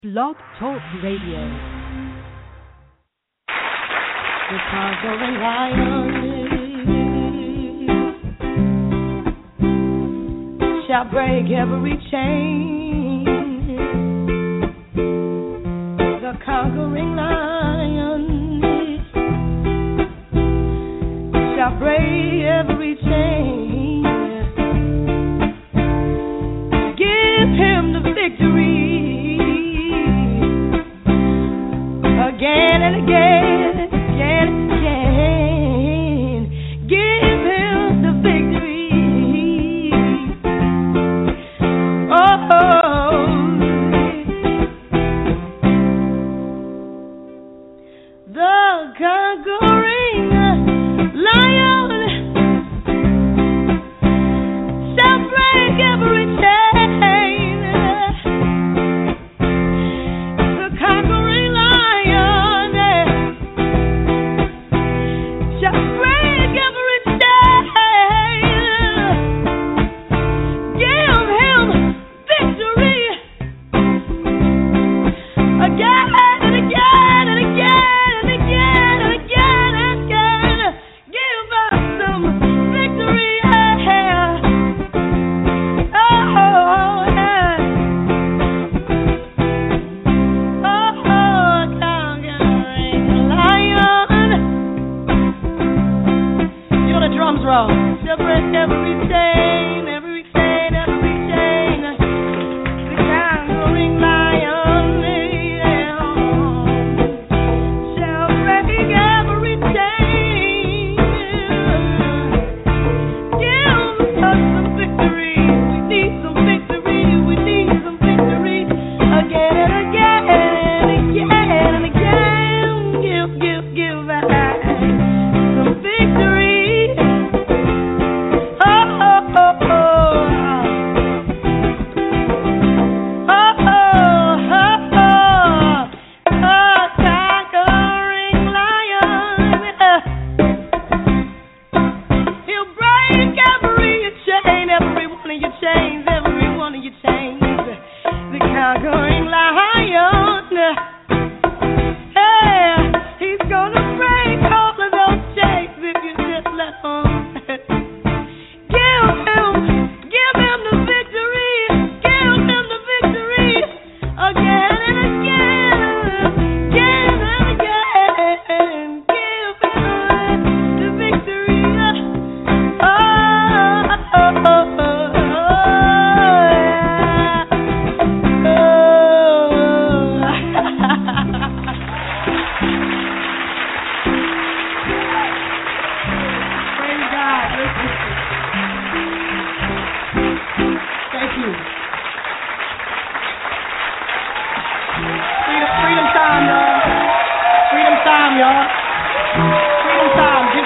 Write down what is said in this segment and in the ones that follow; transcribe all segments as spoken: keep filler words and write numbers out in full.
Blog Talk Radio. The conquering lion shall break every chain. The conquering lion shall break every chain. Give him the victory again and again, again and again. Give him the victory. Oh, the conquering lion shall break every chain. The conquering lion shall break every chain. Give him victory again and again and again and again and again and again. Give us some victory. Yeah. Oh, yeah. Oh, conquering lion. You know the drums roll. She'll break every chain, every chain, every chain. The conquering lion, yeah, shall break every chain. Give us some victory. We need some victory. We need some victory again and again and again and again. Give, give, give us some victory. Oh, oh, oh, oh. Oh, oh, oh, oh. Oh, conquering lion. He'll break every chain, every one of your chains, every one of your chains. The conquering lion. Hey, he's gonna break all of those chains if you just let him. Give him, give him the victory. Give him the victory again and again, again and again. Give him the victory. Oh, oh, oh, oh, oh, Praise God. Thank you. Freedom, freedom time, y'all. Freedom time, y'all. Freedom time. Get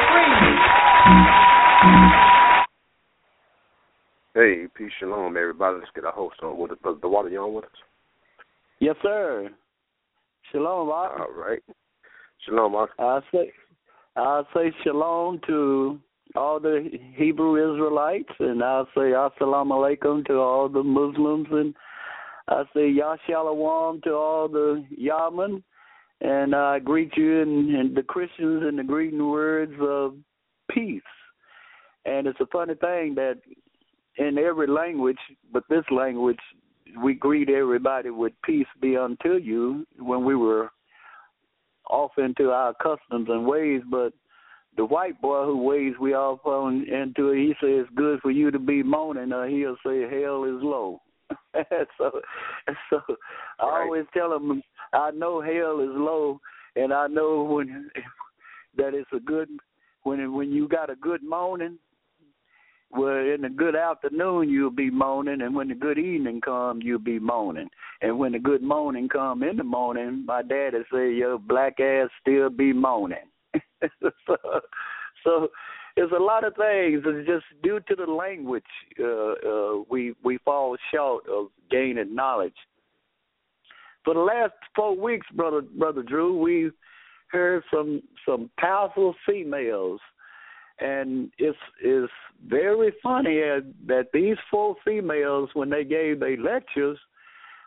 free. Hey, peace, shalom, everybody. Let's get our host on with us. Brother DeWater, you on with us? Yes, sir. Shalom, Mark. All right. Shalom, Mark. I say, I say shalom to all the Hebrew Israelites, and I say assalamu alaikum to all the Muslims, and I say yah shalom to all the Yaman, and I greet you and, and the Christians in the greeting words of peace. And it's a funny thing that in every language, but this language, we greet everybody with peace be unto you when we were off into our customs and ways. But the white boy who ways we off on into it, he says it's good for you to be moaning, or he'll say hell is low. so, so I Right. always tell him I know hell is low, and I know when that it's a good when when you got a good morning. Well, in the good afternoon, you'll be moaning, and when the good evening come, you'll be moaning. And when the good morning come in the morning, my daddy say, your black ass still be moaning. so, so there's a lot of things. It's just due to the language, uh, uh, we we fall short of gaining knowledge. For the last four weeks, brother brother Drew, we heard some some powerful females. And it's, it's very funny uh, that these four females, when they gave their lectures,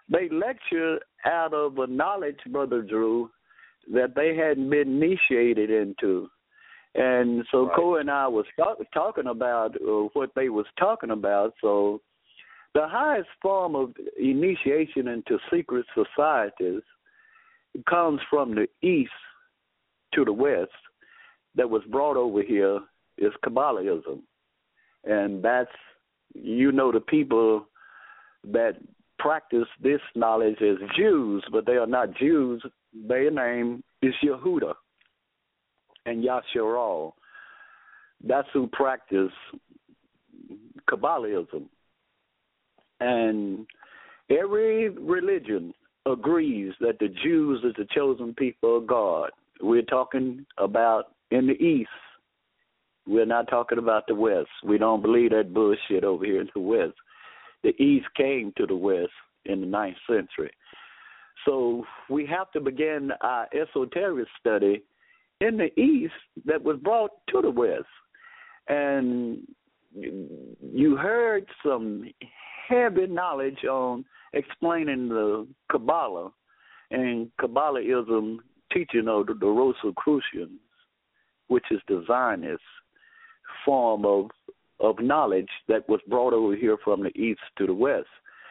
they lecture out of a knowledge, Brother Drew, that they hadn't been initiated into. And so right. Cole and I was talk, talking about uh, what they was talking about. So the highest form of initiation into secret societies comes from the east to the west that was brought over here is Kabbalism. And that's, you know, the people that practice this knowledge as Jews, but they are not Jews. Their name is Yehuda and Yasharal. That's who practice Kabbalism. And every religion agrees that the Jews is the chosen people of God. We're talking about in the East. We're not talking about the West. We don't believe that bullshit over here in the West. The East came to the West in the ninth century. So we have to begin our esoteric study in the East that was brought to the West. And you heard some heavy knowledge on explaining the Kabbalah and Kabbalism teaching of the, the Rosicrucians, which is the Zionist form of of knowledge that was brought over here from the East to the West.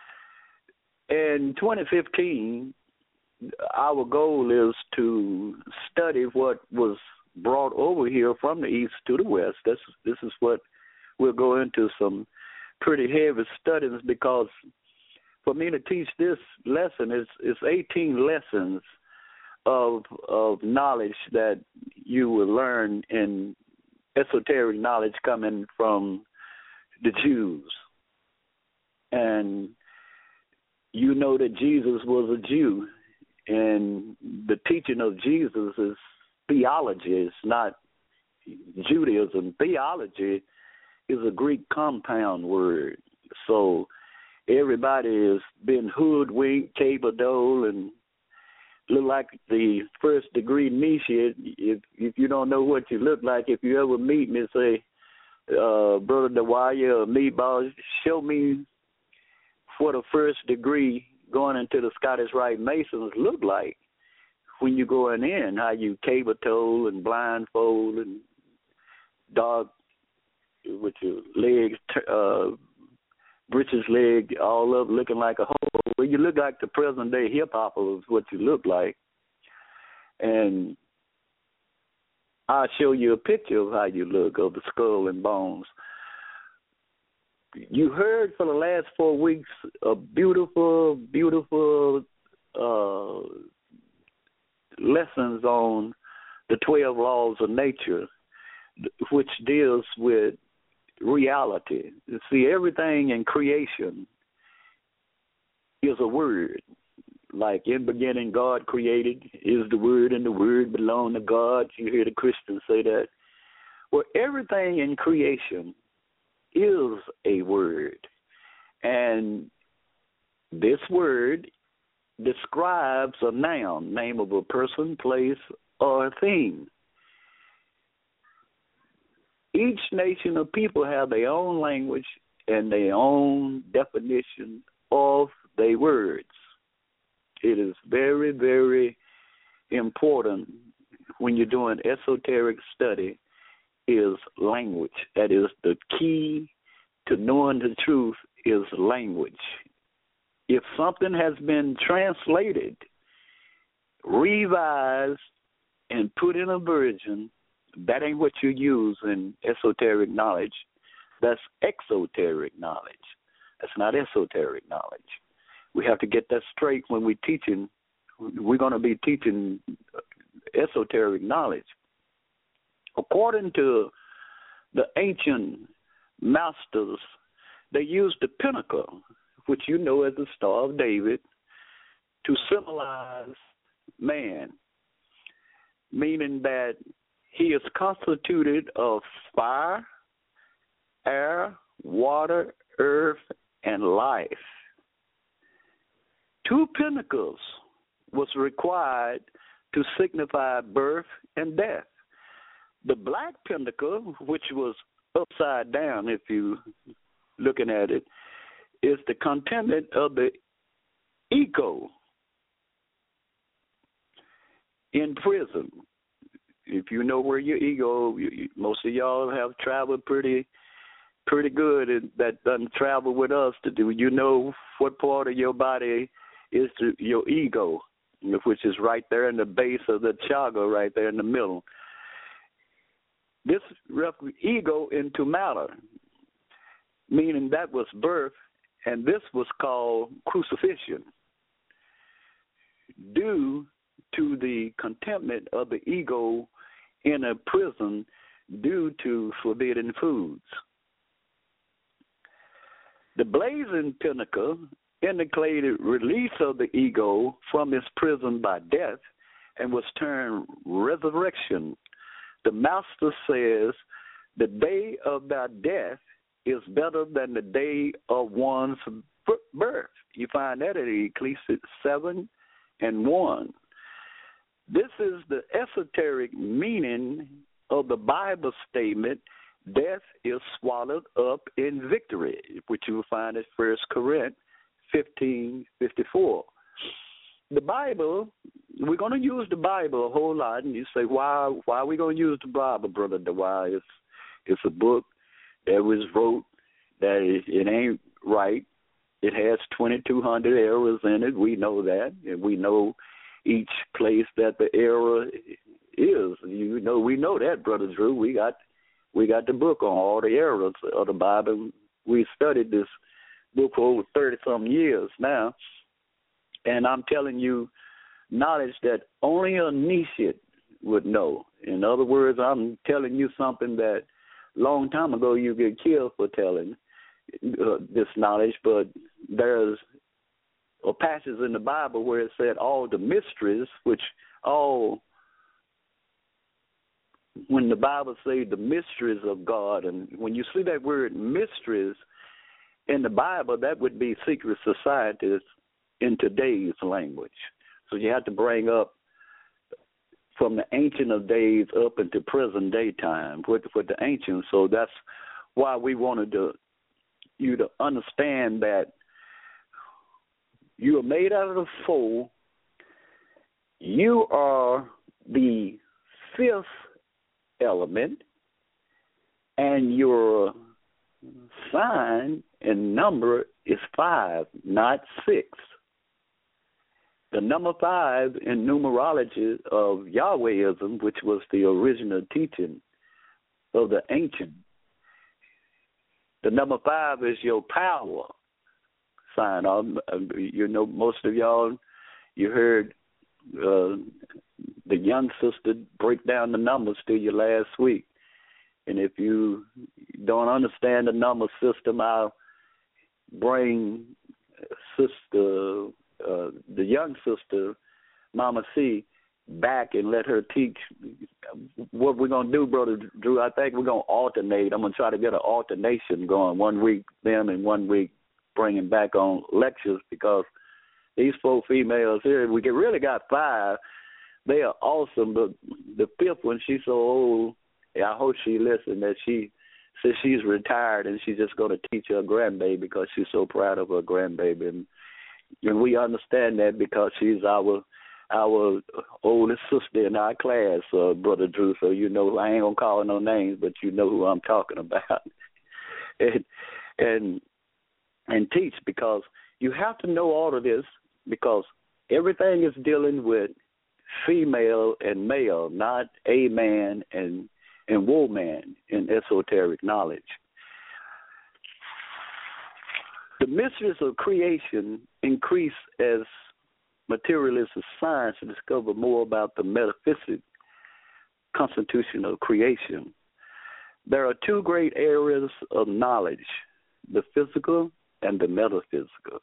In twenty fifteen, our goal is to study what was brought over here from the East to the West. This, this is what we'll go into some pretty heavy studies, because for me to teach this lesson is it's eighteen lessons of of knowledge that you will learn in esoteric knowledge coming from the Jews. And you know that Jesus was a Jew, and the teaching of Jesus is theology. It's not Judaism. Theology is a Greek compound word. So everybody has been hoodwinked, cabledole, and look like the first degree initiate. If if you don't know what you look like, if you ever meet me, say, uh, Brother Dewaya or Meatball, show me what a first degree going into the Scottish Rite Masons look like when you going in, how you cable-toe and blindfold and dog with your legs, uh, britches leg, all up looking like a hole. Well, you look like the present-day hip-hopper is what you look like. And I'll show you a picture of how you look, of the skull and bones. You heard for the last four weeks a beautiful, beautiful uh, lessons on the twelve laws of nature, which deals with reality. You see, everything in creation is a word. Like in beginning, God created is the word, and the word belonged to God. You hear the Christians say that. Well, everything in creation is a word. And this word describes a noun, name of a person, place, or a thing. Each nation of people have their own language and their own definition of their words. It is very, very important when you're doing esoteric study is language. That is the key to knowing the truth is language. If something has been translated, revised, and put in a version, that ain't what you use in esoteric knowledge. That's exoteric knowledge. That's not esoteric knowledge. We have to get that straight when we're teaching. We're going to be teaching esoteric knowledge. According to the ancient masters, they used the pinnacle, which you know as the Star of David, to symbolize man, meaning that he is constituted of fire, air, water, earth, and life. Two pinnacles was required to signify birth and death. The black pinnacle, which was upside down if you looking at it, is the content of the ego in prison. If you know where your ego, you, you, most of y'all have traveled pretty pretty good and that doesn't travel with us to do. You know what part of your body is to, your ego, which is right there in the base of the chaga, right there in the middle. This ego into matter, meaning that was birth, and this was called crucifixion, due to the contentment of the ego in a prison due to forbidden foods. The blazing pinnacle indicated release of the ego from its prison by death and was termed resurrection. The master says, the day of thy death is better than the day of one's birth. You find that in Ecclesiastes seven and one. This is the esoteric meaning of the Bible statement, death is swallowed up in victory, which you will find at First Corinthians fifteen fifty-four. The Bible, we're going to use the Bible a whole lot, and you say, why why are we going to use the Bible, Brother Dewey? It's, it's a book that was wrote that it, it ain't right. It has twenty-two hundred errors in it. We know that, and we know each place that the error is. You know, we know that, Brother Drew. We got we got the book on all the errors of the Bible. We studied this book for over thirty-some years now, and I'm telling you knowledge that only a initiate would know. In other words, I'm telling you something that a long time ago you get killed for telling uh, this knowledge, but there's a passage in the Bible where it said all the mysteries, which all, when the Bible says the mysteries of God, and when you see that word mysteries in the Bible, that would be secret societies in today's language. So you have to bring up from the ancient of days up into present day time with, with the ancients. So that's why we wanted to, you to understand that you are made out of the four. You are the fifth element, and your sign and number is five, not six. The number five in numerology of Yahwehism, which was the original teaching of the ancient, the number five is your power sign. You know, most of y'all, you heard uh, the young sister break down the numbers to you last week. And if you don't understand the number system, I'll bring sister, uh, the young sister, Mama C, back and let her teach. What we're going to do, Brother Drew, I think we're going to alternate. I'm going to try to get an alternation going, one week them and one week bringing back on lectures, because these four females here, we really got five. They are awesome, but the fifth one, she's so old, I hope she listened, that she says she's retired and she's just going to teach her grandbaby because she's so proud of her grandbaby. And, and we understand that because she's our our oldest sister in our class, uh, Brother Drew. So you know, I ain't going to call her no names, but you know who I'm talking about. and, and and teach, because you have to know all of this, because everything is dealing with female and male, not a man and and woman in esoteric knowledge. The mysteries of creation increase as materialists of science discover more about the metaphysic constitution of creation. There are two great areas of knowledge, the physical and the metaphysical.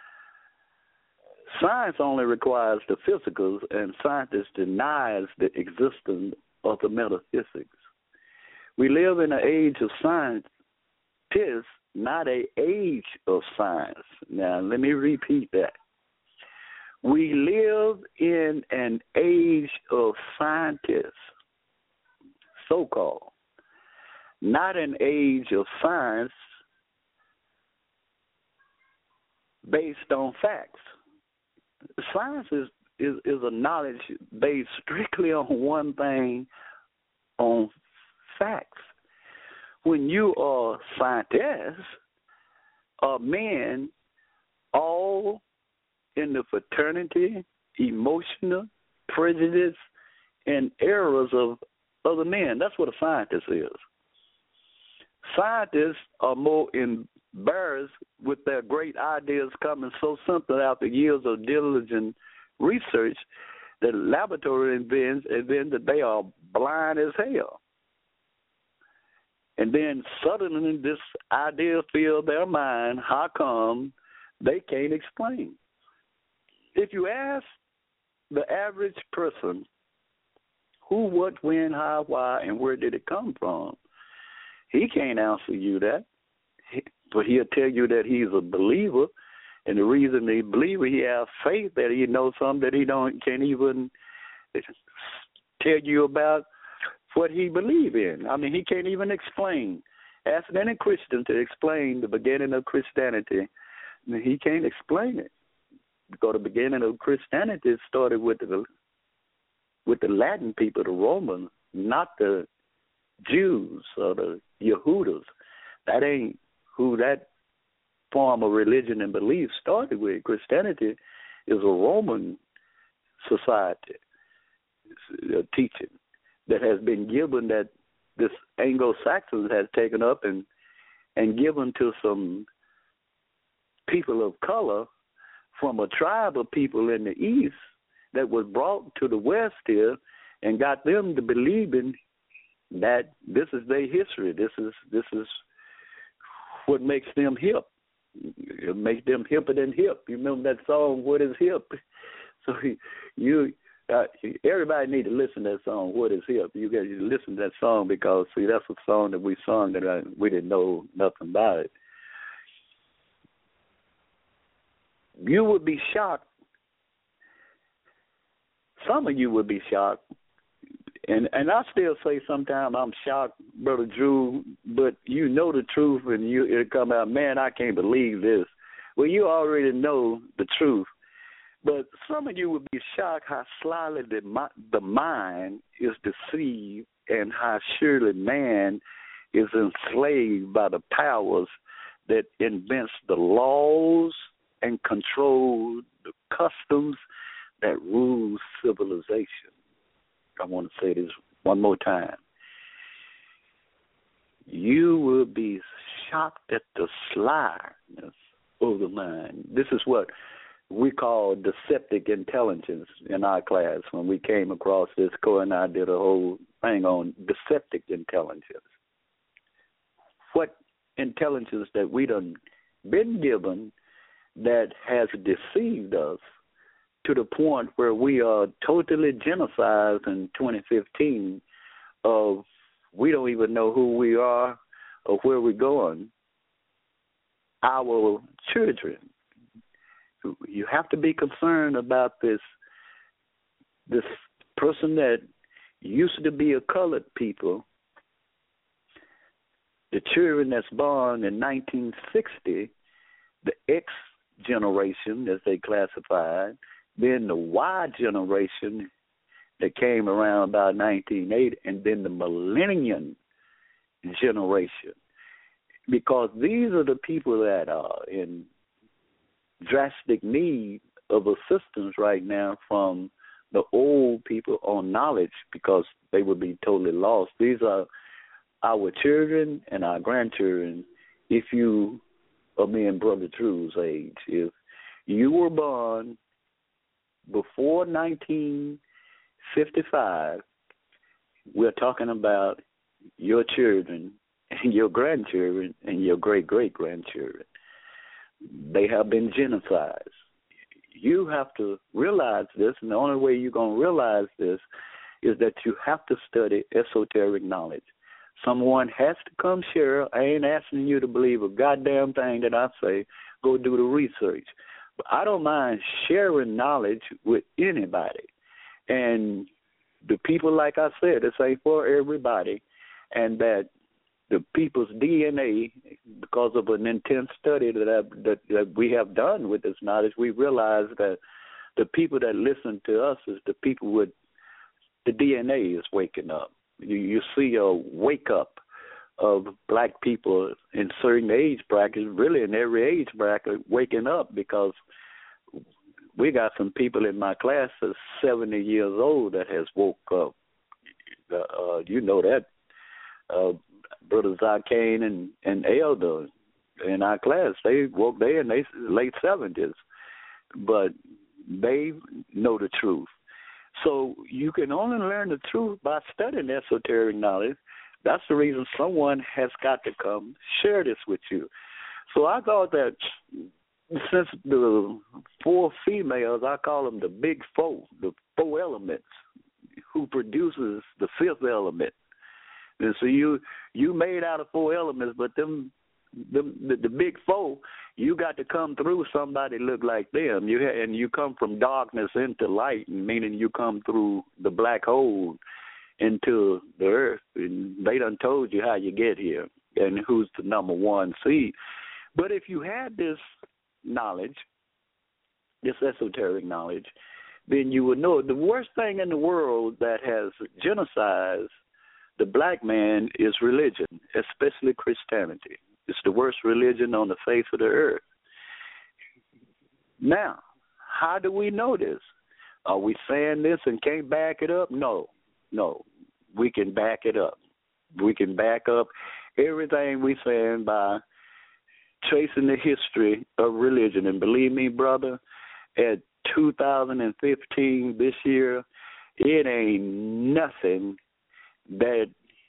Science only requires the physical, and scientists denies the existence of the metaphysics. We live in an age of science, tis not an age of science. Now, let me repeat that. We live in an age of scientists, so-called, not an age of science based on facts. science is, is, is a knowledge based strictly on one thing, on facts. When you are scientists, are men all in the fraternity, emotional, prejudice, and errors of other men. That's what a scientist is. Scientists are more embarrassed with their great ideas coming so simple after years of diligent research that laboratory invents, and then that they are blind as hell. And then suddenly this idea fills their mind. How come they can't explain? If you ask the average person who, what, when, how, why, and where did it come from, he can't answer you that. But he'll tell you that he's a believer, and the reason he believer, he has faith that he knows something that he don't can't even tell you about what he believes in. I mean, he can't even explain. Ask any Christian to explain the beginning of Christianity, he can't explain it. Because the beginning of Christianity started with the with the Latin people, the Romans, not the Jews or the Yehudas. That ain't who that form of religion and belief started with. Christianity is a Roman society, a teaching that has been given, that this Anglo-Saxons has taken up and and given to some people of color from a tribe of people in the East that was brought to the West here and got them to believe in that this is their history. This is this is what makes them hip. It makes them hipper than hip. You remember that song, What is Hip? So you, uh, everybody need to listen to that song, What is Hip? You got to listen to that song because, see, that's a song that we sung that I, we didn't know nothing about it. You would be shocked. Some of you would be shocked. And and I still say sometimes I'm shocked, Brother Drew, but you know the truth and you it'll come out, man, I can't believe this. Well, you already know the truth. But some of you would be shocked how slyly the, the mind is deceived and how surely man is enslaved by the powers that invents the laws and control the customs that rule civilization. I want to say this one more time. You will be shocked at the slyness of the mind. This is what we call deceptive intelligence in our class when we came across this. Co and I did a whole thing on deceptive intelligence. What intelligence that we done been given that has deceived us to the point where we are totally genocided in twenty fifteen of we don't even know who we are or where we're going. Our children. You have to be concerned about this this person that used to be a colored people, the children that's born in nineteen sixty, the X generation, as they classified, then the Y generation that came around about nineteen eighty, and then the millennium generation. Because these are the people that are in drastic need of assistance right now from the old people on knowledge because they would be totally lost. These are our children and our grandchildren. If you are me and Brother Drew's age, if you were born before nineteen fifty-five, we're talking about your children and your grandchildren and your great-great-grandchildren. They have been genocided. You have to realize this, and the only way you're going to realize this is that you have to study esoteric knowledge. Someone has to come share. I ain't asking you to believe a goddamn thing that I say. Go do the research. But I don't mind sharing knowledge with anybody. And the people, like I said, this ain't for everybody, and that the people's D N A, because of an intense study that, I, that that we have done with this knowledge, we realize that the people that listen to us is the people with the D N A is waking up. You, you see a wake up of black people in certain age brackets, really in every age bracket, waking up, because we got some people in my class that's seventy years old that has woke up. Uh, you know that. Uh, Brother Zakane and, and Elder in our class, they woke there in their late seventies, but they know the truth. So you can only learn the truth by studying esoteric knowledge. That's the reason someone has got to come share this with you. So I thought that since the four females, I call them the big four, the four elements, who produces the fifth element. And so you you made out of four elements, but them, them the, the big four, you got to come through somebody look like them. You ha- and you come from darkness into light, meaning you come through the black hole into the earth. And they done told you how you get here and who's the number one seed. But if you had this knowledge, this esoteric knowledge, then you would know the worst thing in the world that has genocided the black man is religion, especially Christianity. It's the worst religion on the face of the earth. Now, how do we know this? Are we saying this and can't back it up? No, no. We can back it up. We can back up everything we're saying by tracing the history of religion. And believe me, brother, at two thousand fifteen, this year, it ain't nothing that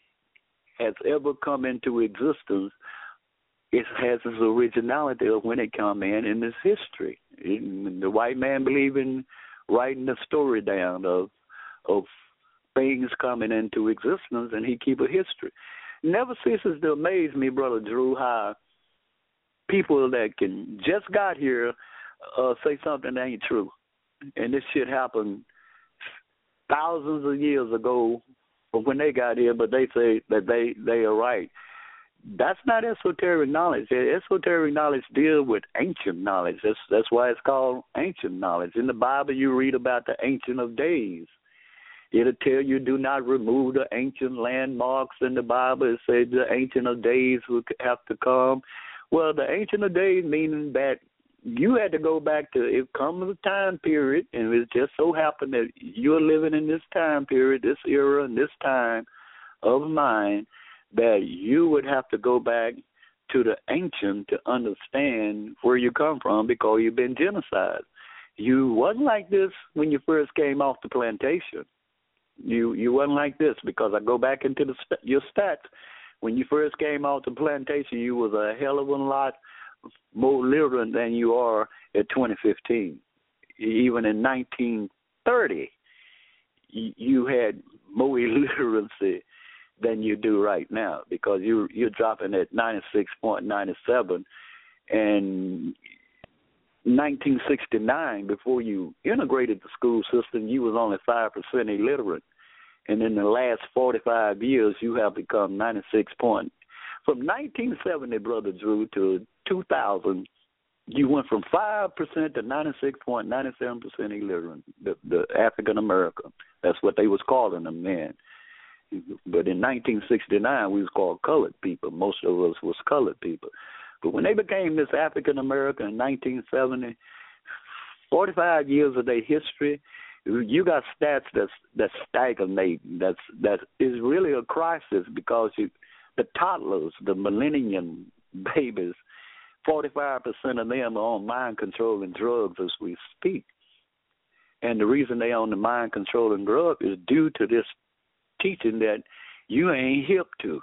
has ever come into existence. It has its originality of when it come in in its history. It, the white man believe in writing the story down of of things coming into existence, and he keep a history. Never ceases to amaze me, Brother Drew, how people that can just got here uh, say something that ain't true. And this shit happened thousands of years ago when they got here, but they say that they, they are right. That's not esoteric knowledge. Esoteric knowledge deals with ancient knowledge. That's that's why it's called ancient knowledge. In the Bible, you read about the Ancient of Days. It'll tell you do not remove the ancient landmarks in the Bible. It says the Ancient of Days will have to come. Well, the Ancient of Days meaning that you had to go back to, it comes a time period, and it just so happened that you're living in this time period, this era, and this time of mine, that you would have to go back to the ancient to understand where you come from, because you've been genocided. You wasn't like this when you first came off the plantation. You you wasn't like this, because I go back into the your stats. When you first came off the plantation, you was a hell of a lot more literate than you are at twenty fifteen. Even in nineteen thirty, you had more illiteracy than you do right now, because you you're dropping at ninety-six point nine seven, and nineteen sixty-nine, before you integrated the school system, you was only five percent illiterate. And in the last forty-five years, you have become ninety-six point. From nineteen seventy, Brother Drew, to two thousand, you went from five percent to ninety-six point nine seven percent illiterate, the, the African American. That's what they was calling them then. But in nineteen sixty-nine, we was called colored people. Most of us was colored people. But when they became this African American in nineteen seventy, forty-five years of their history, you got stats that's that's stagnating. That's that is really a crisis, because you, the toddlers, the millennium babies, forty-five percent of them are on mind controlling drugs as we speak. And the reason they on the mind controlling drug is due to this teaching that you ain't hip to.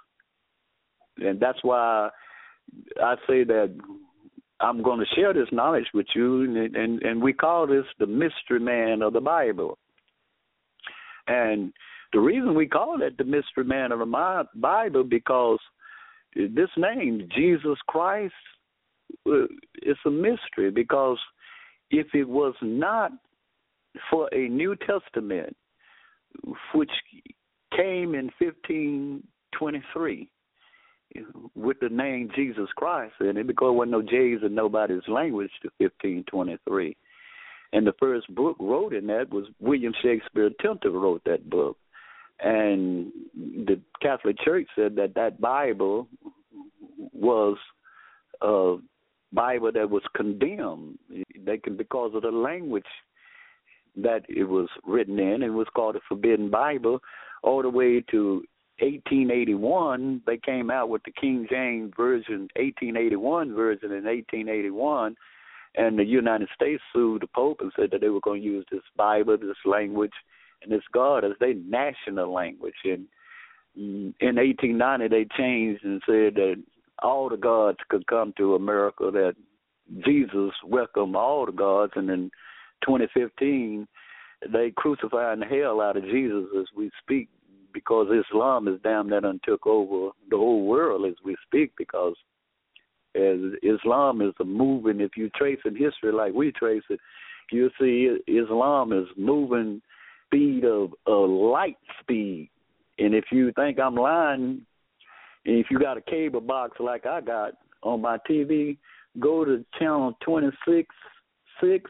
And that's why I say that I'm going to share this knowledge with you, and, and, and we call this the mystery man of the Bible. And the reason we call it the mystery man of the Bible, because this name, Jesus Christ, it's a mystery, because if it was not for a New Testament, which came in fifteen twenty-three, with the name Jesus Christ in it, because there wasn't no J's in nobody's language to fifteen twenty-three. And the first book wrote in that was William Shakespeare Tinter wrote that book. And the Catholic Church said that that Bible was a Bible that was condemned. They can, because of the language that it was written in, it was called a Forbidden Bible. All the way to eighteen eighty-one, they came out with the King James Version, eighteen eighty-one version in eighteen eighty-one, and the United States sued the Pope and said that they were going to use this Bible, this language, and this God as their national language. And in eighteen ninety, they changed and said that all the gods could come to America, that Jesus welcomed all the gods. And in twenty fifteen, they crucified the hell out of Jesus as we speak, because Islam is damn that done took over the whole world as we speak, because as Islam is a moving, if you trace in history like we trace it, you'll see Islam is moving speed of a light speed. And if you think I'm lying, and if you got a cable box like I got on my T V, go to channel twenty-six, six,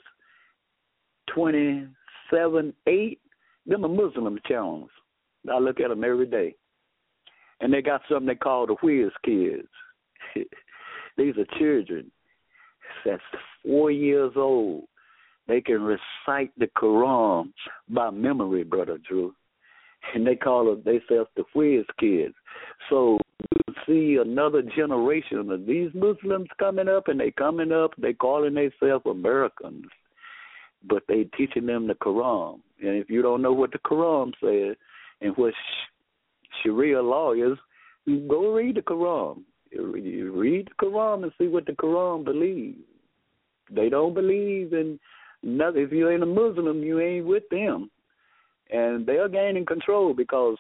twenty-seven, eight. Them are Muslim channels. I look at them every day. And they got something they call the whiz kids. These are children that's four years old. They can recite the Quran by memory, Brother Drew. And they call them, they say, the whiz kids. So you see another generation of these Muslims coming up, and they coming up, they calling themselves Americans, but they teaching them the Quran. And if you don't know what the Quran says and what Sharia law is, you go read the Quran. You read the Quran and see what the Quran believes. They don't believe in nothing. If you ain't a Muslim, you ain't with them. And they're gaining control because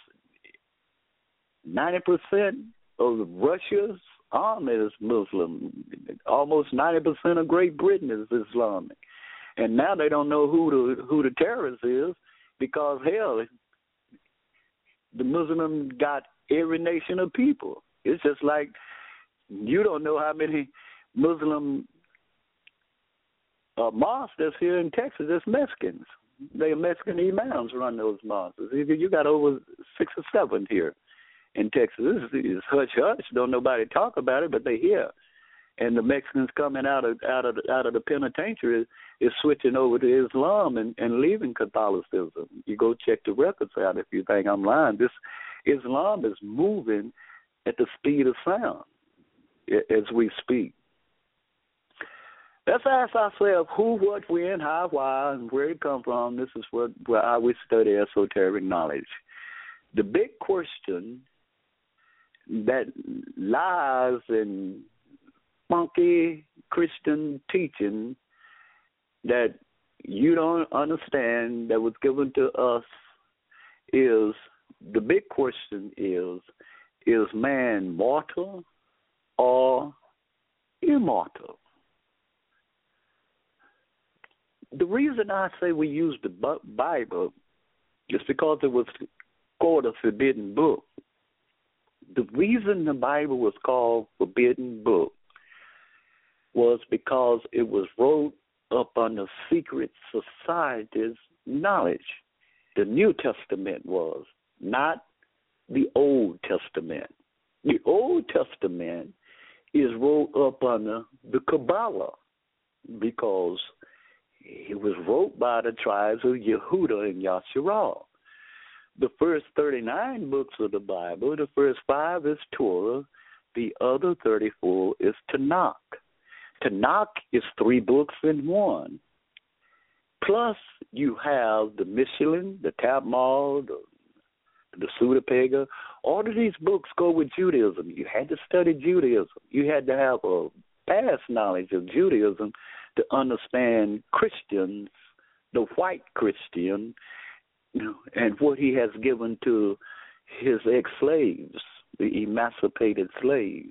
ninety percent of Russia's army is Muslim. Almost ninety percent of Great Britain is Islamic. And now they don't know who the who the terrorist is, because, hell, the Muslim got every nation of people. It's just like you don't know how many Muslim uh, mosques that's here in Texas that's Mexicans. They Mexican imams run those mosques. You got over six or seven here in Texas. This is hush-hush. Don't nobody talk about it, but they hear. And the Mexicans coming out of out of out of the penitentiary is, is switching over to Islam and, and leaving Catholicism. You go check the records out if you think I'm lying. This Islam is moving at the speed of sound as we speak. Let's ask ourselves who, what, when, how, why, and where it come from. This is what where how we study esoteric knowledge. The big question that lies in funky Christian teaching that you don't understand that was given to us is, the big question is, is man mortal or immortal? The reason I say we use the Bible is because it was called a forbidden book. The reason the Bible was called forbidden book was because it was wrote up under secret society's knowledge. The New Testament was, not the Old Testament. The Old Testament is wrote up under the Kabbalah because it was wrote by the tribes of Yehuda and Yasharal. The first thirty-nine books of the Bible, the first five is Torah, the other thirty-four is Tanakh. Tanakh is three books in one. Plus, you have the Michelin, the Talmud, the, the Pseudepigrapha. All of these books go with Judaism. You had to study Judaism. You had to have a vast knowledge of Judaism to understand Christians, the white Christian, you know, and what he has given to his ex-slaves, the emancipated slaves.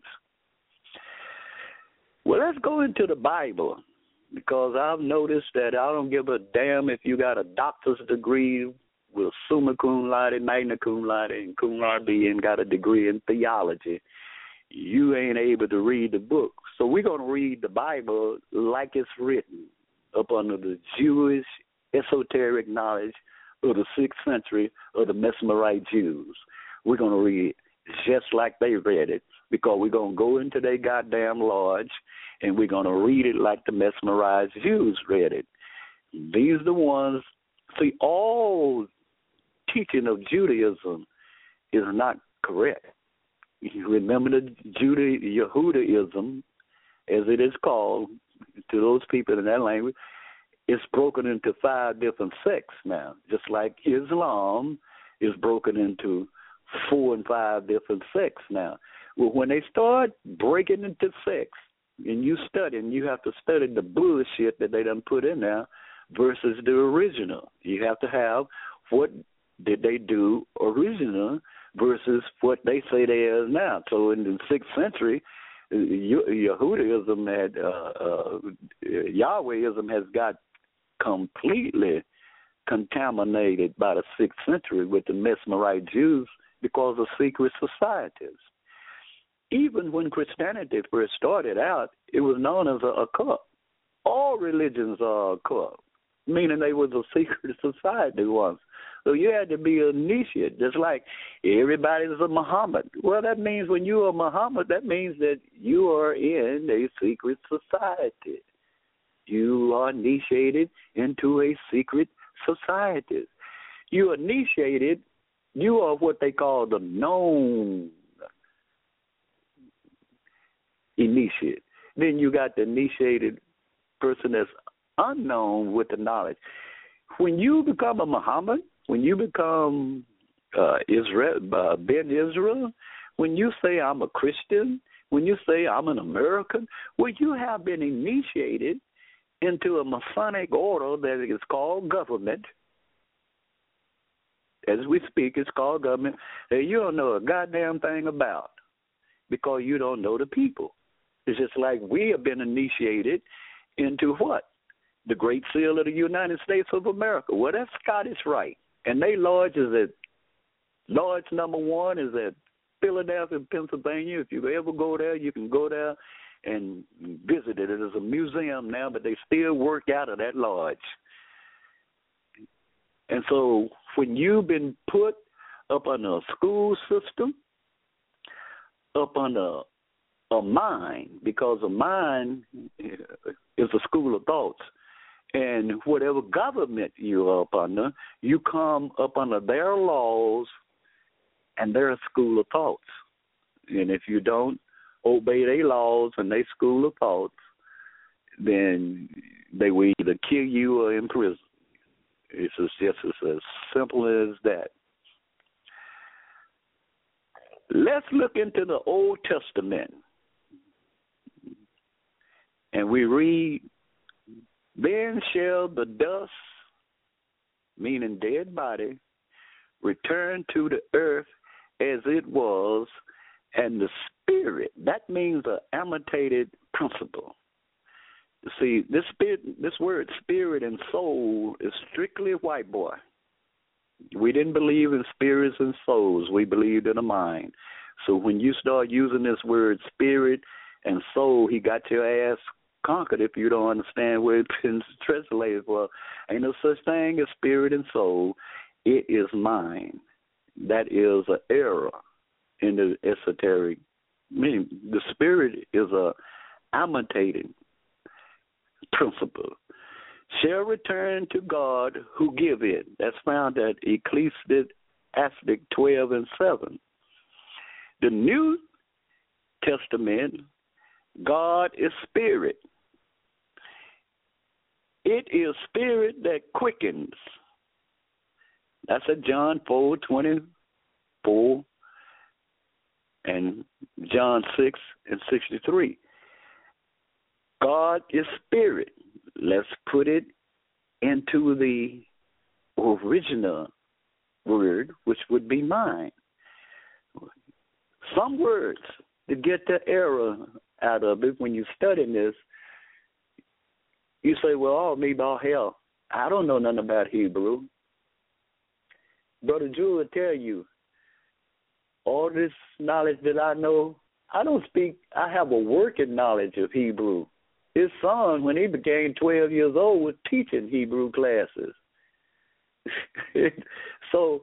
Well, let's go into the Bible, because I've noticed that I don't give a damn if you got a doctor's degree with summa cum laude, magna cum laude, and cum laude, and got a degree in theology. You ain't able to read the book. So we're going to read the Bible like it's written, up under the Jewish esoteric knowledge of the sixth century of the Mesmerite Jews. We're going to read it just like they read it, because we're going to go into their goddamn lodge and we're going to read it like the Mesmerized Jews read it. These are the ones, see, all teaching of Judaism is not correct. You remember the Juda, Yehudaism, as it is called to those people in that language, it's broken into five different sects now, just like Islam is broken into four and five different sects now. Well, when they start breaking into sects, and you study, and you have to study the bullshit that they done put in there versus the original. You have to have what did they do original versus what they say they is now. So in the sixth century, Yehudaism had, uh, uh, Yahwehism has got completely contaminated by the sixth century with the Mesmerite Jews because of secret societies. Even when Christianity first started out, it was known as a, a cult. All religions are a cult, meaning they was a secret society once. So you had to be an initiate, just like everybody's a Muhammad. Well, that means when you are Muhammad, that means that you are in a secret society. You are initiated into a secret society. You are initiated, you are what they call the known initiate. Then you got the initiated person that's unknown with the knowledge. When you become a Muhammad, when you become uh, Israel, uh, Ben Israel, when you say I'm a Christian, when you say I'm an American, well, you have been initiated into a Masonic order that is called government. As we speak, it's called government that you don't know a goddamn thing about because you don't know the people. It's just like we have been initiated into what? The Great Seal of the United States of America. Well, that's Scottish Rite. And they lodge is at, lodge number one is at Philadelphia, Pennsylvania. If you ever go there, you can go there and visit it. It is a museum now, but they still work out of that lodge. And so when you've been put up on a school system, up on a, a mind, because a mind is a school of thoughts, and whatever government you're up under, you come up under their laws and their school of thoughts. And if you don't obey their laws and their school of thoughts, then they will either kill you or imprison. It's just, just as simple as that. Let's look into the Old Testament. And we read, then shall the dust, meaning dead body, return to the earth as it was, and the spirit, that means an annotated principle. See, this spirit, this word spirit and soul is strictly white boy. We didn't believe in spirits and souls. We believed in a mind. So when you start using this word spirit and soul, he got your ass conquered if you don't understand where it's been translated. Well, ain't no such thing as spirit and soul. It is mind. That is an error in the esoteric meaning. The spirit is a annotating principle. Shall return to God who give it. That's found at Ecclesiastic twelve and seven. The New Testament, God is spirit. It is spirit that quickens. That's at John four twenty-four and John six and sixty-three. God is spirit. Let's put it into the original word, which would be mind. Some words to get the error out of it when you study this, you say, well, oh, me about hell. I don't know nothing about Hebrew. Brother Drew will tell you, all this knowledge that I know, I don't speak, I have a working knowledge of Hebrew. his son, when he became twelve years old, was teaching Hebrew classes. So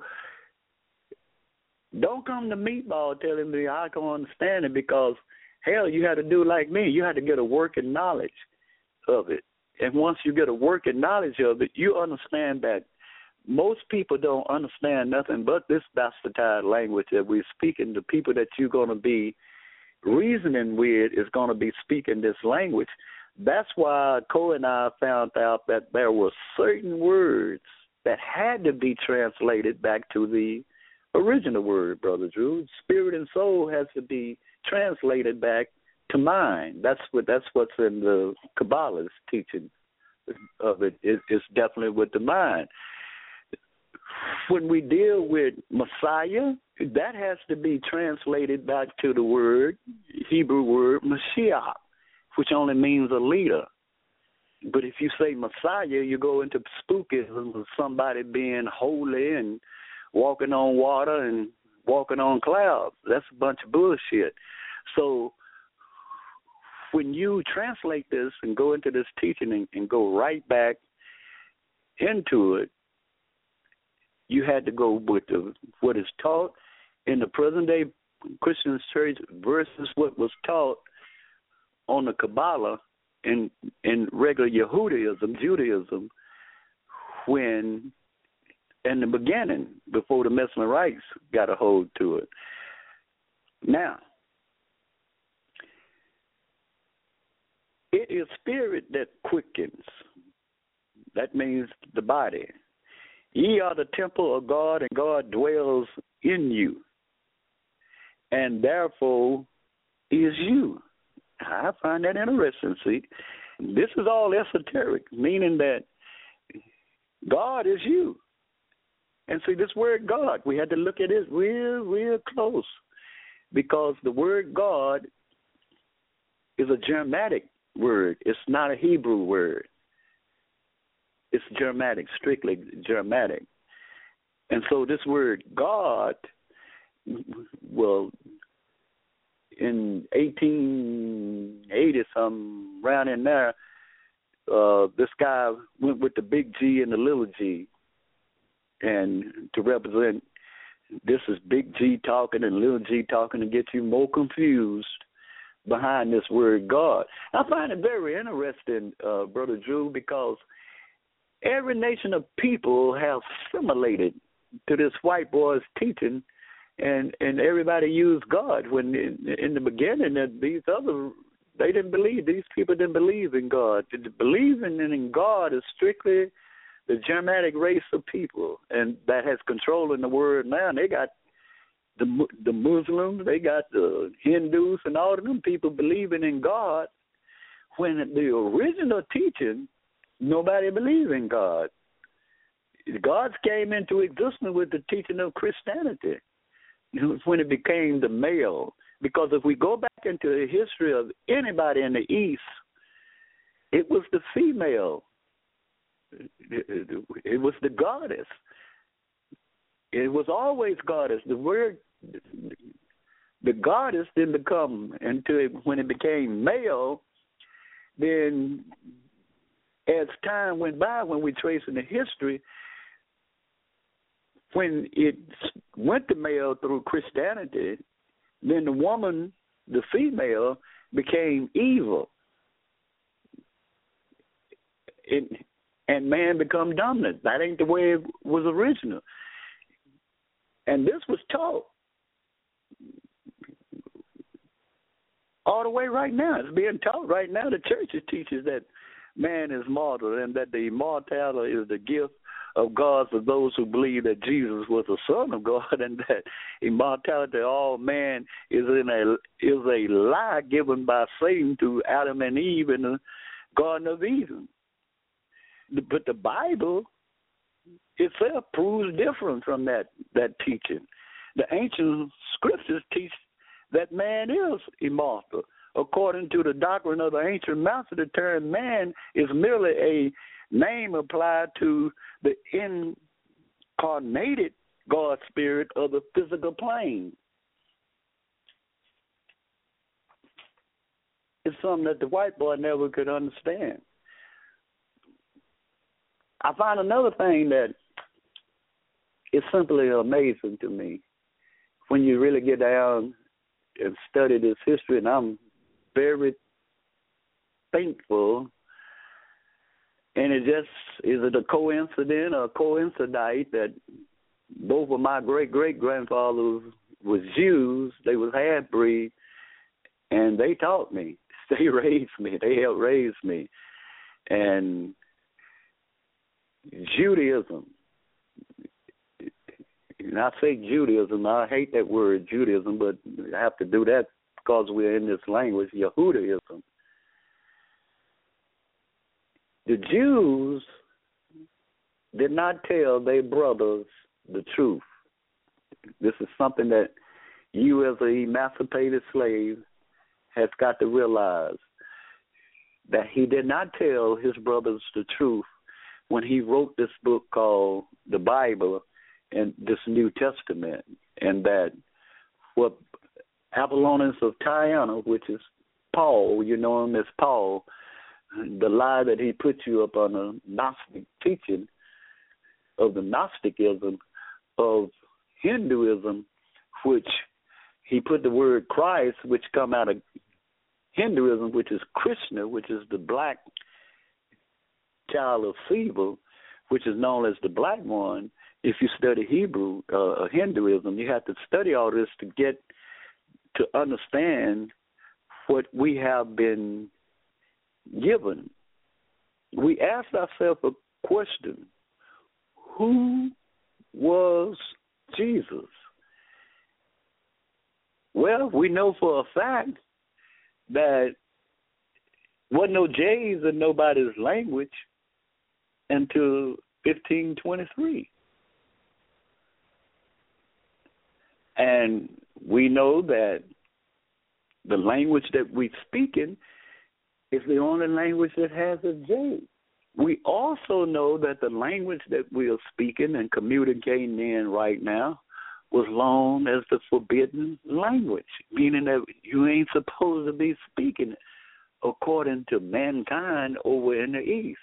don't come to Meatball telling me I can understand it, because, hell, you had to do like me. You had to get a working knowledge of it. And once you get a working knowledge of it, you understand that most people don't understand nothing but this bastardized language that we're speaking. The people that you're going to be reasoning with is going to be speaking this language. That's why Cole and I found out that there were certain words that had to be translated back to the original word, Brother Drew. Spirit and soul has to be translated back to mind. That's what that's what's in the Kabbalah's teaching of it. It it's definitely with the mind. When we deal with Messiah, that has to be translated back to the word, Hebrew word, Mashiach, which only means a leader. But if you say Messiah, you go into spookism of somebody being holy and walking on water and walking on clouds. That's a bunch of bullshit. So when you translate this and go into this teaching and, and go right back into it, you had to go with the, what is taught in the present-day Christian church versus what was taught on the Kabbalah in, in regular Yehudaism, Judaism, when in the beginning, before the Messerites got a hold to it. Now, it is spirit that quickens. That means the body. Ye are the temple of God, and God dwells in you, and therefore is you. I find that interesting, see. This is all esoteric, meaning that God is you. And see, this word God, we had to look at it real, real close, because the word God is a Germanic word. It's not a Hebrew word. It's Germanic, strictly Germanic. And so this word God, well, in eighteen eighty, some around in there, uh, this guy went with the big G and the little G, and to represent, this is big G talking and little G talking to get you more confused behind this word God. I find it very interesting, uh, Brother Drew, because every nation of people have assimilated to this white boy's teaching, and, and everybody used God when in, in the beginning that these other, they didn't believe, these people didn't believe in God. Believing in God is strictly the Germanic race of people, and that has control in the world now. And they got the the Muslims, they got the Hindus, and all of them people believing in God, when the original teaching, nobody believed in God. God came into existence with the teaching of Christianity when it became the male. Because if we go back into the history of anybody in the East, it was the female. It was the goddess. It was always goddess. The word, the goddess didn't become until it, when it became male. Then, as time went by, when we trace in the history, when it went to male through Christianity, then the woman, the female, became evil. It, and man become dominant. That ain't the way it was original. And this was taught all the way right now. It's being taught right now. The churches teaches that man is mortal and that the immortality is the gift of God for those who believe that Jesus was the Son of God, and that immortality of all man is in a is a lie given by Satan to Adam and Eve in the Garden of Eden. But the Bible itself proves different from that, that teaching. The ancient scriptures teach that man is immortal. According to the doctrine of the ancient master, the term man is merely a name applied to the incarnated God spirit of the physical plane. It's something that the white boy never could understand. I find another thing that is simply amazing to me when you really get down and study this history, and I'm very thankful. And it just, is it a coincidence or a coincidence that both of my great-great-grandfathers was Jews, they was half-breed, and they taught me. They raised me. They helped raise me. And Judaism, and I say Judaism, I hate that word Judaism, but I have to do that because we're in this language, Yehudaism. The Jews did not tell their brothers the truth. This is something that you as an emancipated slave has got to realize, that he did not tell his brothers the truth when he wrote this book called the Bible and this New Testament, and that what Apollonius of Tyana, which is Paul, you know him as Paul, the lie that he put you up on a Gnostic teaching of the Gnosticism of Hinduism, which he put the word Christ, which come out of Hinduism, which is Krishna, which is the black child of Shiva, which is known as the black one. If you study Hebrew, uh, Hinduism, you have to study all this to get to understand what we have been given. We asked ourselves a question: who was Jesus? Well, we know for a fact that wasn't no J's in nobody's language until fifteen twenty-three. And we know that the language that we're speaking is the only language that has a J. We also know that the language that we are speaking and communicating in right now was known as the forbidden language, meaning that you ain't supposed to be speaking it according to mankind over in the East.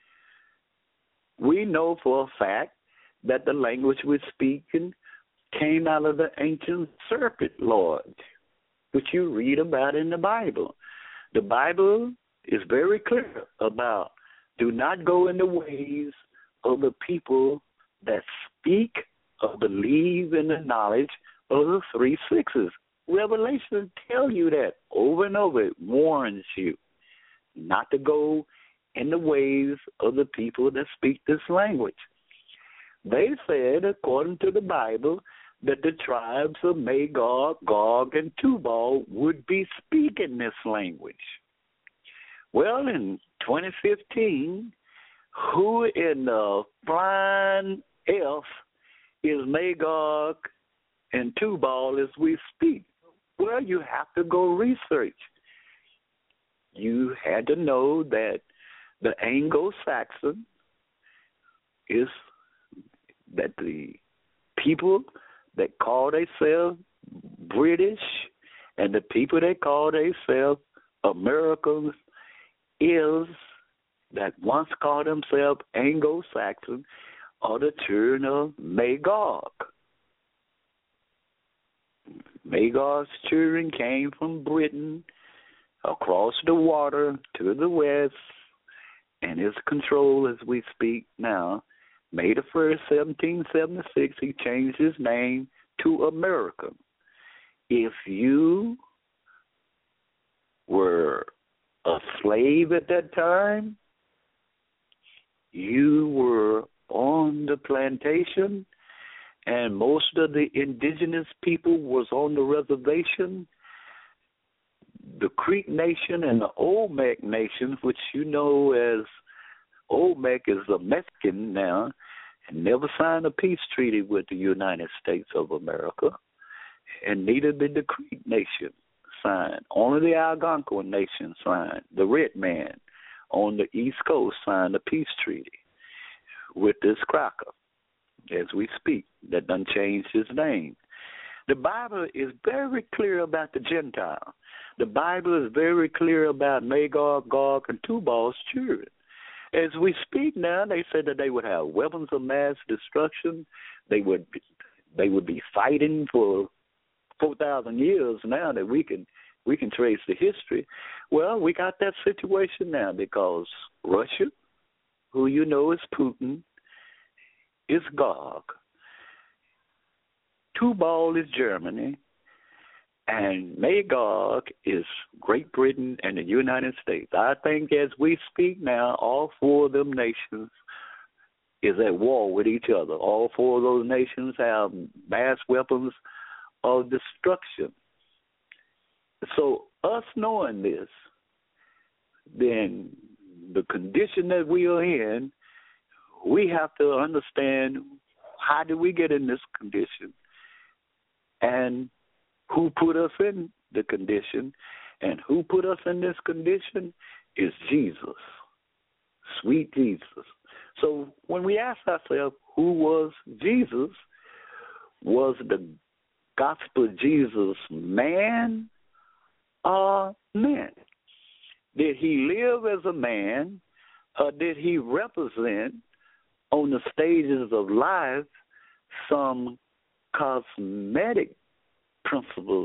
We know for a fact that the language we're speaking came out of the ancient serpent lord, which you read about in the Bible. The Bible is very clear about do not go in the ways of the people that speak or believe in the knowledge of the three sixes. Revelation tells you that over and over. It warns you not to go in the ways of the people that speak this language. They said, according to the Bible, that the tribes of Magog, Gog, and Tubal would be speaking this language. Well, in twenty fifteen, who in the flying F is Magog and Tubal as we speak? Well, you have to go research. You had to know that the Anglo-Saxon is that the people that call themselves British and the people that call themselves Americans is that once called themselves Anglo-Saxon are the children of Magog. Magog's children came from Britain across the water to the west, and his control as we speak now. May the first, seventeen seventy-six, he changed his name to America. If you were a slave at that time, you were on the plantation, and most of the indigenous people was on the reservation. The Creek Nation and the Olmec Nation, which you know as Olmec is a Mexican now, and never signed a peace treaty with the United States of America, and neither did the Creek Nation sign. Only the Algonquin Nation signed. The Red Man on the East Coast signed a peace treaty with this cracker, as we speak, that done changed his name. The Bible is very clear about the Gentile. The Bible is very clear about Magog, Gog, and Tubal's children. As we speak now, they said that they would have weapons of mass destruction. They would be, they would be fighting for four thousand years now that we can we can trace the history. Well, we got that situation now because Russia, who you know is Putin, is Gog. Tubal is Germany, and Magog is Great Britain and the United States. I think as we speak now, all four of them nations is at war with each other. All four of those nations have mass weapons of destruction. So us knowing this, then the condition that we are in, we have to understand how did we get in this condition and who put us in the condition, and who put us in this condition is Jesus, sweet Jesus. So when we ask ourselves, who was Jesus? Was the gospel Jesus man or man? Did he live as a man, or did he represent on the stages of life some cosmetic principles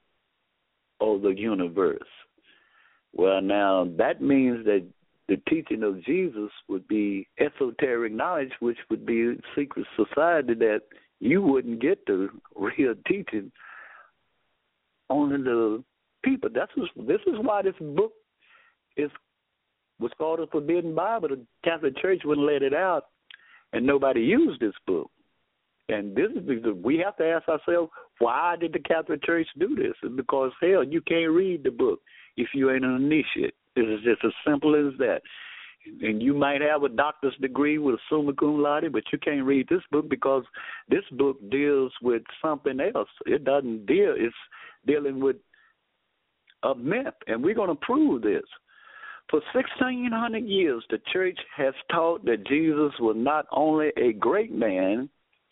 of the universe? Well, now that means that the teaching of Jesus would be esoteric knowledge, which would be secret society that you wouldn't get the real teaching. Only the people. That's what, this is why this book is was called a Forbidden Bible. The Catholic Church wouldn't let it out, and nobody used this book. And this is because we have to ask ourselves, why did the Catholic Church do this? It's because, hell, you can't read the book if you ain't an initiate. It's just as simple as that. And you might have a doctor's degree with a summa cum laude, but you can't read this book because this book deals with something else. It doesn't deal, it's dealing with a myth, and we're going to prove this. For sixteen hundred years, the church has taught that Jesus was not only a great man,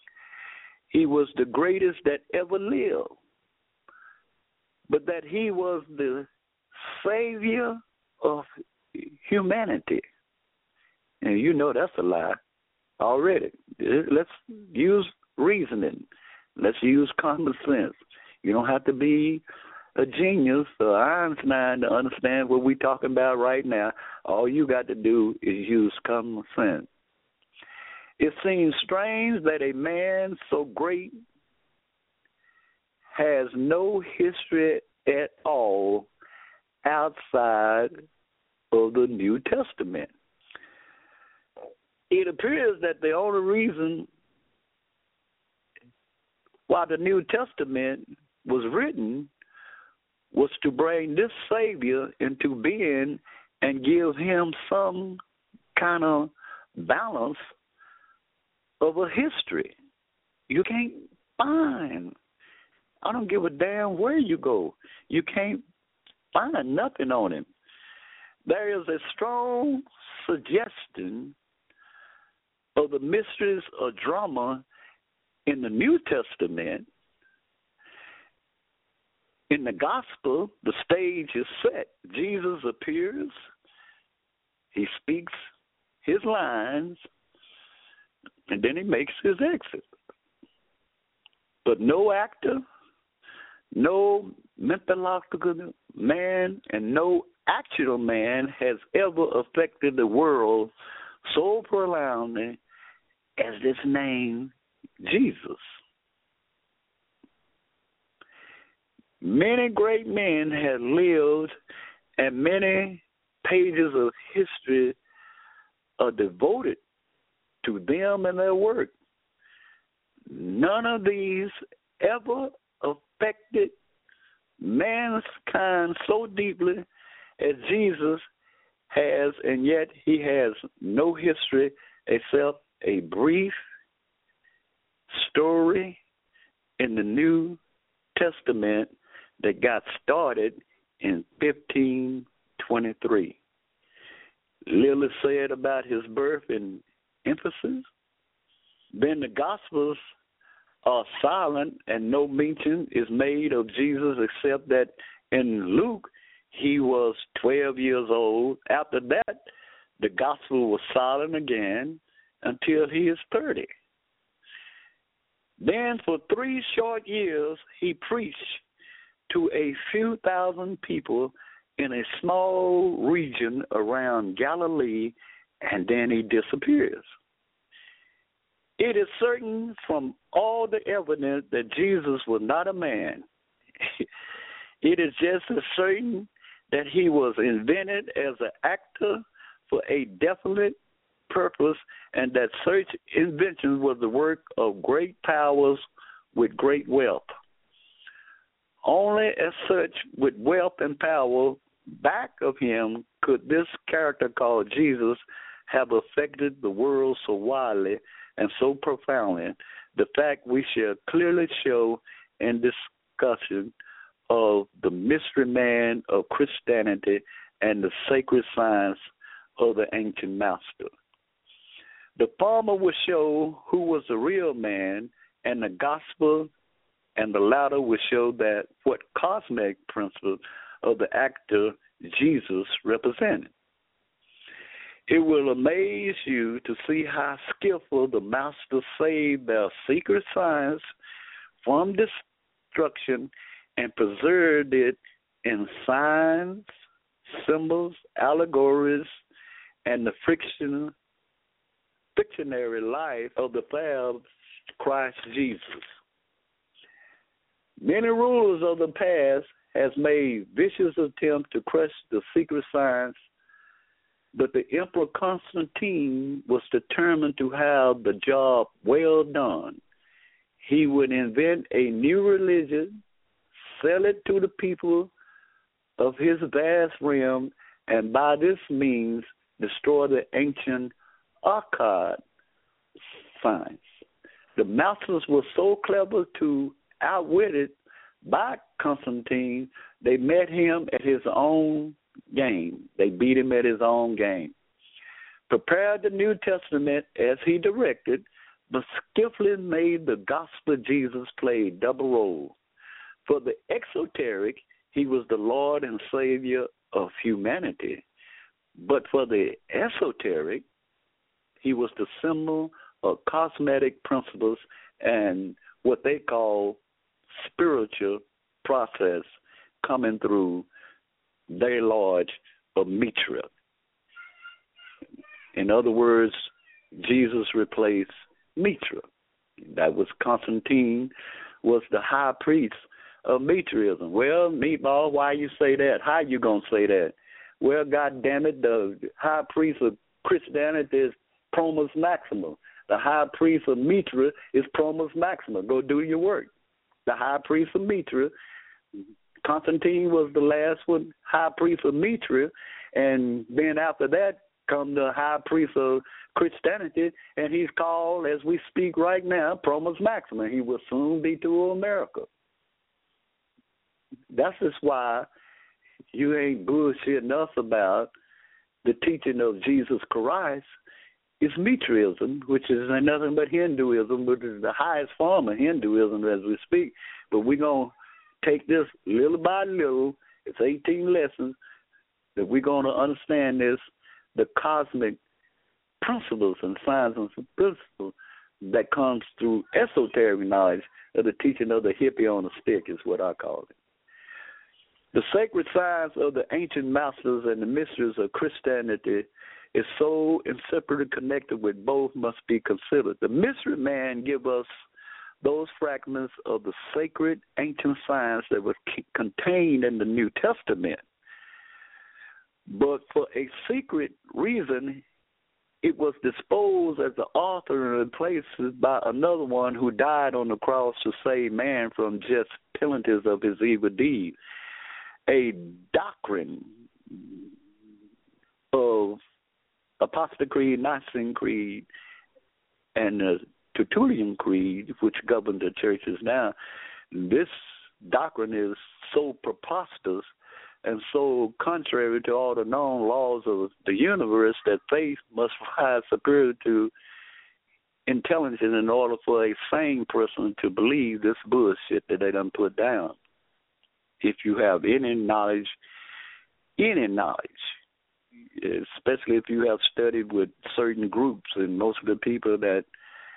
he was the greatest that ever lived, but that he was the Savior of humanity. And you know that's a lie already. Let's use reasoning. Let's use common sense. You don't have to be a genius or Einstein to understand what we're talking about right now. All you got to do is use common sense. It seems strange that a man so great has no history at all outside of the New Testament. It appears that the only reason why the New Testament was written was to bring this Savior into being and give him some kind of balance of a history. You can't find, I don't give a damn where you go, you can't find nothing on him. There is a strong suggestion of the mysteries of drama in the New Testament. In the gospel, the stage is set. Jesus appears, he speaks his lines, and then he makes his exit. But no actor, no mythological man, and no actual man has ever affected the world so profoundly as this name, Jesus. Many great men have lived, and many pages of history are devoted to them and their work. None of these ever affected mankind so deeply as Jesus has, and yet he has no history except a brief story in the New Testament that got started in fifteen twenty-three. Little said about his birth in Ephesus. Then the Gospels are silent, and no mention is made of Jesus except that In Luke, he was twelve years old. After that, the gospel was silent again until he is thirty. Then for three short years, he preached to a few thousand people in a small region around Galilee, and then he disappears. It is certain from all the evidence that Jesus was not a man. It is just as certain that he was invented as an actor for a definite purpose, and that such invention was the work of great powers with great wealth. Only as such, with wealth and power back of him, could this character called Jesus have affected the world so widely and so profoundly. The fact we shall clearly show in discussion of the mystery man of Christianity and the sacred science of the ancient master. The former will show who was the real man, and the gospel and the latter will show that what cosmic principle of the actor Jesus represented. It will amaze you to see how skillful the master saved their secret science from destruction and preserved it in signs, symbols, allegories, and the friction, fictionary life of the fair Christ Jesus. Many rulers of the past has made vicious attempts to crush the secret science, but the Emperor Constantine was determined to have the job well done. He would invent a new religion, sell it to the people of his vast realm, and by this means destroy the ancient archaic science. The masters were so clever to outwit it by Constantine, they met him at his own game. They beat him at his own game. Prepared the New Testament as he directed, but skillfully made the gospel of Jesus play double role. For the exoteric, he was the Lord and Savior of humanity. But for the esoteric, he was the symbol of cosmetic principles and what they call spiritual process coming through their Lord of Mitra. In other words, Jesus replaced Mitra. That was Constantine, was the high priest of Mitraism. Well, Meatball, why you say that? How you gonna say that? Well, God damn it, the high priest of Christianity is Promus Maxima. The high priest of Mitra is Promus Maxima. Go do your work. The high priest of Mitra, Constantine was the last one, high priest of Mitra, and then after that come the high priest of Christianity, and he's called, as we speak right now, Promus Maxima. He will soon be to America. That's just why you ain't bullshit enough about the teaching of Jesus Christ. It's Mitraism, which is nothing but Hinduism, which is the highest form of Hinduism as we speak. But we're going to take this little by little. It's eighteen lessons that we're going to understand this, the cosmic principles and signs and principles that comes through esoteric knowledge of the teaching of the hippie on a stick is what I call it. The sacred science of the ancient masters and the mysteries of Christianity is so inseparably connected with both must be considered. The mystery man give us those fragments of the sacred ancient science that was c- contained in the New Testament. But for a secret reason, it was disposed as the author and replaced by another one who died on the cross to save man from just penalties of his evil deeds. A doctrine of Apostle Creed, Nicene Creed, and the Tertullian Creed, which govern the churches now, this doctrine is so preposterous and so contrary to all the known laws of the universe that faith must rise superior to intelligence in order for a sane person to believe this bullshit that they done put down. if you have any knowledge, any knowledge, especially if you have studied with certain groups, and most of the people that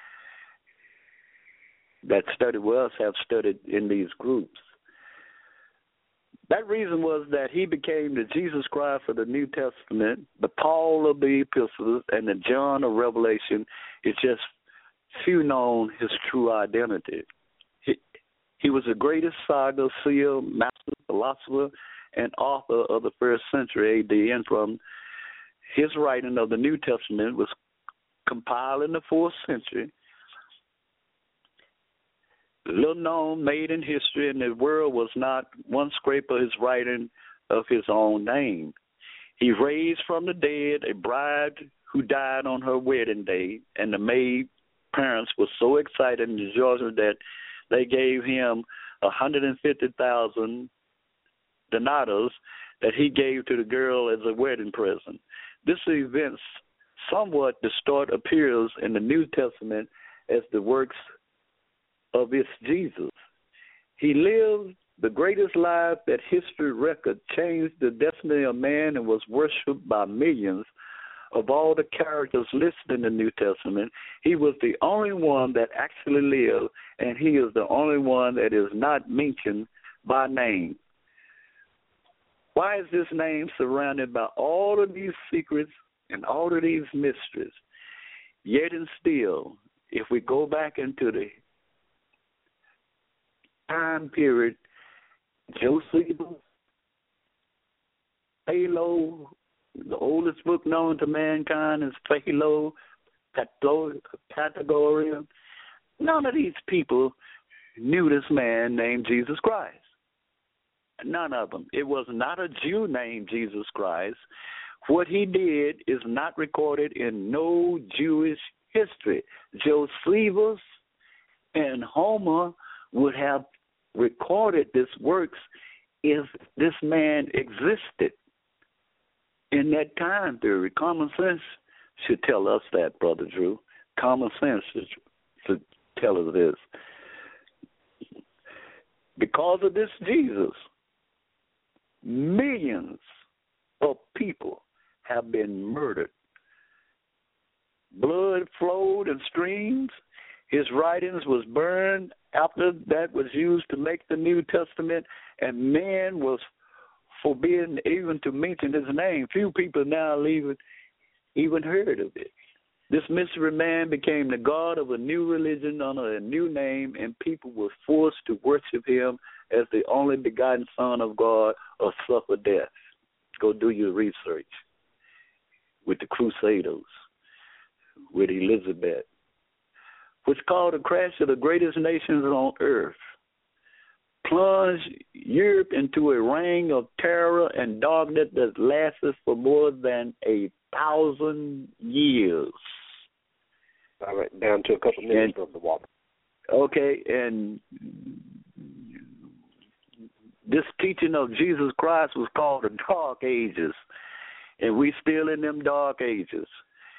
that study with us have studied in these groups. That reason was that he became the Jesus Christ of the New Testament, the Paul of the epistles, and the John of Revelation. It's just few known his true identity. He, he was the greatest saga, seer, master, philosopher, and author of the first century A D, and from his writing of the New Testament was compiled in the fourth century. Little known, made in history, and the world was not one scrape of his writing of his own name. He raised from the dead a bride who died on her wedding day, and the maid parents were so excited and joyous that they gave him one hundred fifty thousand denarius that he gave to the girl as a wedding present. This event somewhat distort appears in the New Testament as the works of its Jesus. He lived the greatest life that history record, changed the destiny of man, and was worshipped by millions. Of all the characters listed in the New Testament, he was the only one that actually lived, and he is the only one that is not mentioned by name. Why is this name surrounded by all of these secrets and all of these mysteries? Yet and still, if we go back into the time period, Josephus, Philo, the oldest book known to mankind is Philo, Pythagoras. None of these people knew this man named Jesus Christ. None of them. It was not a Jew named Jesus Christ. What he did is not recorded in no Jewish history. Josephus and Homer would have recorded this works if this man existed in that time period. Common sense should tell us that, Brother Drew. Common sense should, should tell us this. Because of this Jesus, millions of people have been murdered. Blood flowed in streams. His writings was burned. After that was used to make the New Testament, and man was forbidden even to mention his name. Few people now even, even heard of it. This mystery man became the God of a new religion under a new name, and people were forced to worship him as the only begotten Son of God or suffer death. Go do your research with the Crusaders, with Elizabeth, which caused the crash of the greatest nations on earth, plunged Europe into a reign of terror and darkness that lasted for more than a thousand years. All right, down to a couple minutes and, of the water. Okay, and this teaching of Jesus Christ was called the Dark Ages, and we still in them dark ages.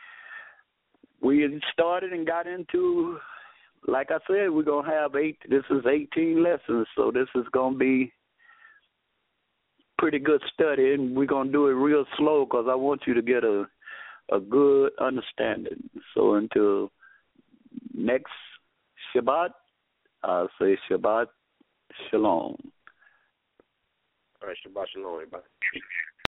We started and got into, like I said, we're going to have eight, this is eighteen lessons, so this is going to be pretty good study, and we're going to do it real slow because I want you to get a, a good understanding. So until next Shabbat, I'll say Shabbat Shalom. All right, Shabbat Shalom, everybody.